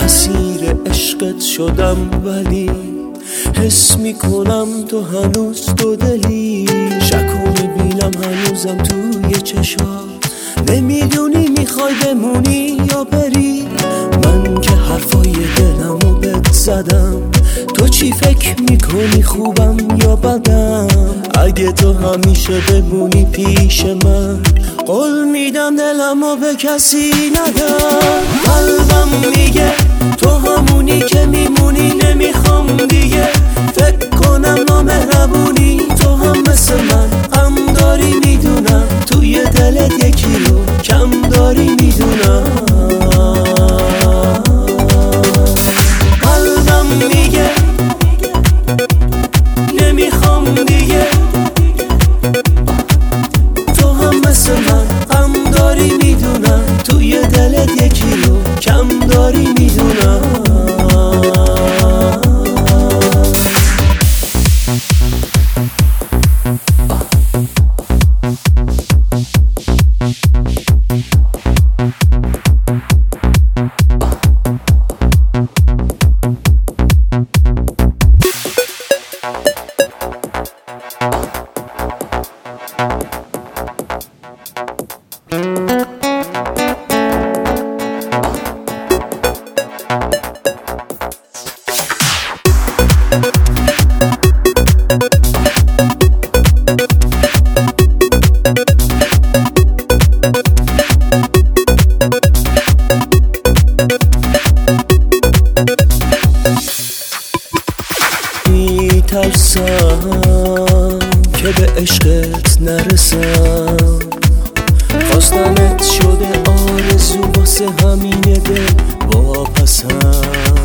اسیر عشقت شدم، ولی حس میکنم تو هنوز تو دلی. شکو میبینم هنوزم توی چشات، نمیدونی میخوای بمونی یا بری. من که حرفای دلمو بهت زدم، تو چی فکر میکنی خوبم یا بدم؟ اگه تو همیشه بمونی پیش من، قول میدم دلمو به کسی ندم. قلبم میگه تو همونی که میمونی، نمیخوام دیگه فکر کنم نامهربونی. تو هم مثل من غم داری میدونم، توی دلت یکی رو کم داری میدونم. قلبم میگه نمیخوام دیگه، تو هم مثل من غم داری میدونم، توی دلت یکی رو کم داری میدونم. میترسم که به عشقت نرسم، خواستنت شده آرزو، واسه همینه دل واپسم.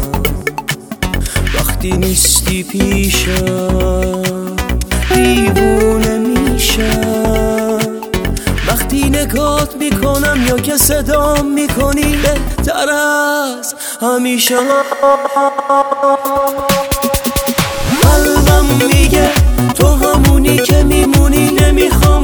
وقتی نیستی پیشم دیوونه میشم، وقتی نگات میکنم یا که صدام میکنی بهتر از همیشه. قلبم میگه تو همونی که میمونی، نمیخوام